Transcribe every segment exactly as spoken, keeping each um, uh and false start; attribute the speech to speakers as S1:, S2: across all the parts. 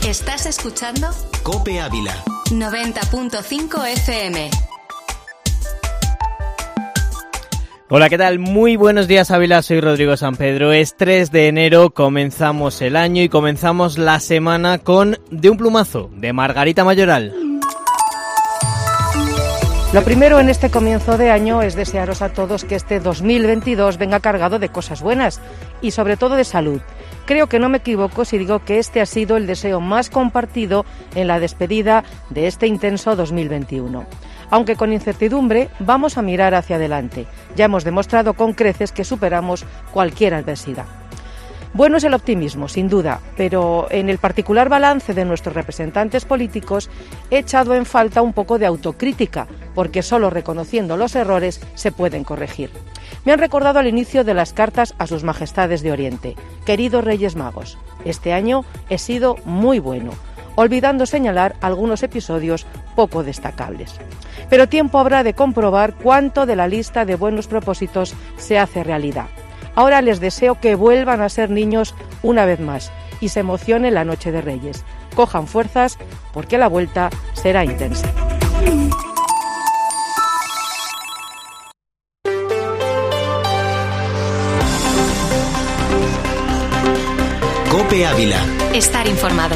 S1: ¿Estás escuchando?
S2: COPE Ávila
S1: noventa punto cinco F M.
S3: Hola, ¿qué tal? Muy buenos días, Ávila. Soy Rodrigo San Pedro. Es tres de enero, comenzamos el año y comenzamos la semana con De un plumazo, de Margarita Mayoral.
S4: Lo primero en este comienzo de año es desearos a todos que este dos mil veintidós venga cargado de cosas buenas y sobre todo de salud. Creo que no me equivoco si digo que este ha sido el deseo más compartido en la despedida de este intenso dos mil veintiuno. Aunque con incertidumbre, vamos a mirar hacia adelante. Ya hemos demostrado con creces que superamos cualquier adversidad. Bueno es el optimismo, sin duda, pero en el particular balance de nuestros representantes políticos he echado en falta un poco de autocrítica, porque solo reconociendo los errores se pueden corregir. Me han recordado al inicio de las cartas a sus majestades de Oriente. Queridos Reyes Magos, este año he sido muy bueno, olvidando señalar algunos episodios poco destacables. Pero tiempo habrá de comprobar cuánto de la lista de buenos propósitos se hace realidad. Ahora les deseo que vuelvan a ser niños una vez más y se emocionen la noche de Reyes. Cojan fuerzas porque la vuelta será intensa.
S2: COPE Ávila.
S1: Estar informado.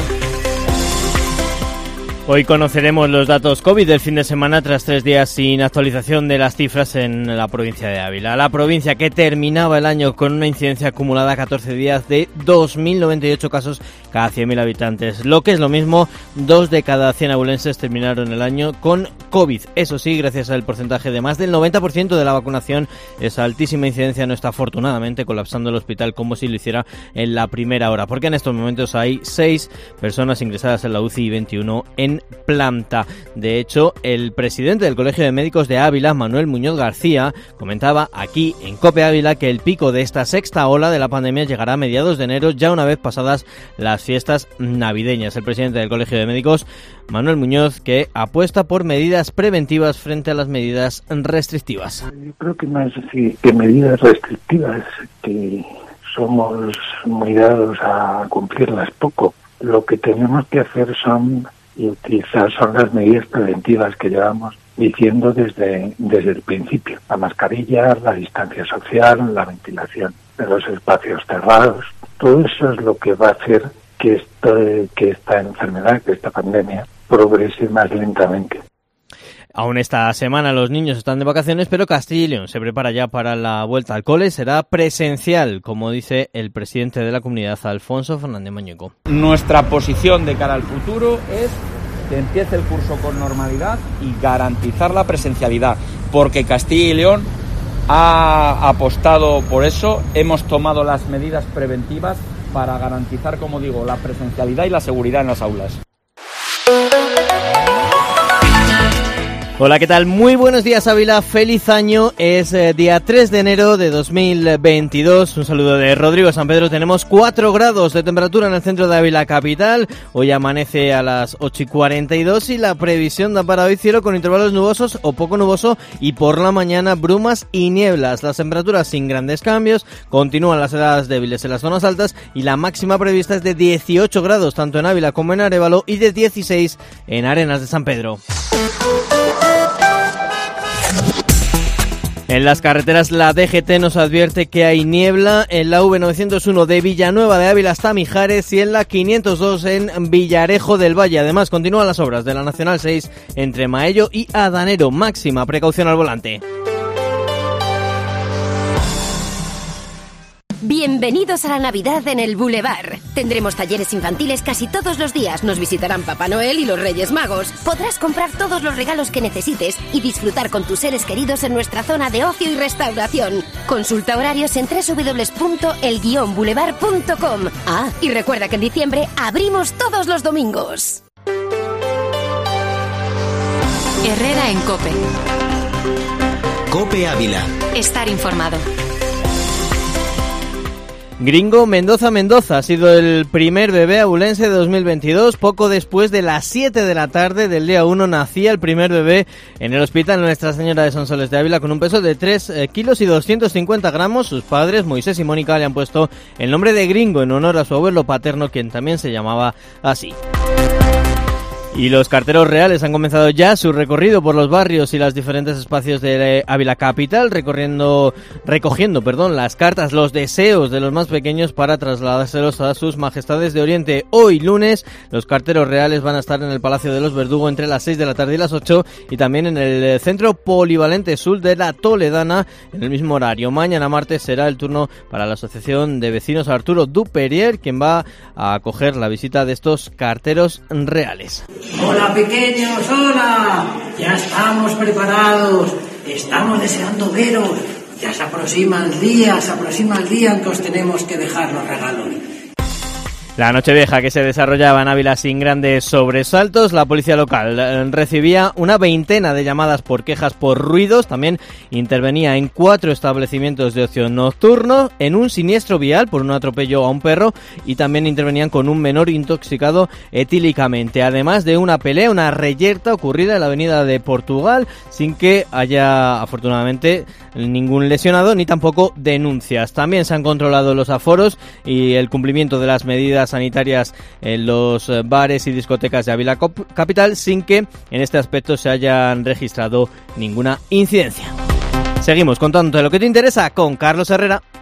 S3: Hoy conoceremos los datos COVID del fin de semana tras tres días sin actualización de las cifras en la provincia de Ávila. La provincia que terminaba el año con una incidencia acumulada a catorce días de dos mil noventa y ocho casos cada cien mil habitantes. Lo que es lo mismo, dos de cada cien abulenses terminaron el año con COVID. Eso sí, gracias al porcentaje de más del noventa por ciento de la vacunación, esa altísima incidencia no está afortunadamente colapsando el hospital como si lo hiciera en la primera hora, porque en estos momentos hay seis personas ingresadas en la U C I y veintiuno en planta. De hecho, el presidente del Colegio de Médicos de Ávila, Manuel Muñoz García, comentaba aquí en COPE Ávila que el pico de esta sexta ola de la pandemia llegará a mediados de enero, ya una vez pasadas las fiestas navideñas. El presidente del Colegio de Médicos, Manuel Muñoz, que apuesta por medidas preventivas frente a las medidas restrictivas.
S5: Yo creo que más sí, que medidas restrictivas, que somos muy dados a cumplirlas poco. Lo que tenemos que hacer son y utilizar son las medidas preventivas que llevamos diciendo desde desde el principio. La mascarilla, la distancia social, la ventilación de los espacios cerrados. Todo eso es lo que va a hacer que, esto, que esta enfermedad, que esta pandemia, progrese más lentamente.
S3: Aún esta semana los niños están de vacaciones, pero Castilla y León se prepara ya para la vuelta al cole. Será presencial, como dice el presidente de la comunidad, Alfonso Fernández Mañueco.
S6: Nuestra posición de cara al futuro es que empiece el curso con normalidad y garantizar la presencialidad, porque Castilla y León ha apostado por eso. Hemos tomado las medidas preventivas para garantizar, como digo, la presencialidad y la seguridad en las aulas.
S3: Hola, ¿qué tal? Muy buenos días, Ávila. Feliz año. Es eh, día tres de enero de dos mil veintidós. Un saludo de Rodrigo San Pedro. Tenemos cuatro grados de temperatura en el centro de Ávila capital. Hoy amanece a las ocho y cuarenta y dos y la previsión da para hoy cielo con intervalos nubosos o poco nuboso y por la mañana brumas y nieblas. Las temperaturas sin grandes cambios. Continúan las heladas débiles en las zonas altas y la máxima prevista es de dieciocho grados tanto en Ávila como en Arévalo y de dieciséis en Arenas de San Pedro. En las carreteras la D G T nos advierte que hay niebla en la V novecientos uno de Villanueva de Ávila hasta Mijares y en la quinientos dos en Villarejo del Valle. Además continúan las obras de la Nacional seis entre Maello y Adanero. Máxima precaución al volante.
S7: Bienvenidos a la Navidad en el Boulevard. Tendremos talleres infantiles casi todos los días. Nos visitarán Papá Noel y los Reyes Magos. Podrás comprar todos los regalos que necesites y disfrutar con tus seres queridos en nuestra zona de ocio y restauración. Consulta horarios en doble u doble u doble u punto el guion boulevard punto com. Ah, y recuerda que en diciembre abrimos todos los domingos.
S1: Herrera en COPE.
S2: COPE Ávila.
S1: Estar informado.
S3: Gringo Mendoza Mendoza ha sido el primer bebé abulense de dos mil veintidós. Poco después de las siete de la tarde del día uno nacía el primer bebé en el hospital Nuestra Señora de Sonsoles de Ávila con un peso de tres kilos y doscientos cincuenta gramos. Sus padres, Moisés y Mónica, le han puesto el nombre de Gringo en honor a su abuelo paterno, quien también se llamaba así. Y los carteros reales han comenzado ya su recorrido por los barrios y los diferentes espacios de Ávila Capital, recorriendo, recogiendo perdón, las cartas, los deseos de los más pequeños para trasladárselos a sus majestades de Oriente. Hoy, lunes, los carteros reales van a estar en el Palacio de los Verdugo entre las seis de la tarde y las ocho, y también en el Centro Polivalente Sur de la Toledana en el mismo horario. Mañana, martes, será el turno para la Asociación de Vecinos Arturo Duperier, quien va a acoger la visita de estos carteros reales.
S8: Hola pequeños, hola, ya estamos preparados, estamos deseando veros, ya se aproxima el día, se aproxima el día en que os tenemos que dejar los regalos.
S3: La Nochevieja, que se desarrollaba en Ávila sin grandes sobresaltos, la policía local recibía una veintena de llamadas por quejas por ruidos, también intervenía en cuatro establecimientos de ocio nocturno, en un siniestro vial por un atropello a un perro, y también intervenían con un menor intoxicado etílicamente, además de una pelea, una reyerta ocurrida en la avenida de Portugal, sin que haya afortunadamente ningún lesionado ni tampoco denuncias. También se han controlado los aforos y el cumplimiento de las medidas sanitarias en los bares y discotecas de Ávila Capital, sin que en este aspecto se hayan registrado ninguna incidencia. Seguimos contándote lo que te interesa con Carlos Herrera.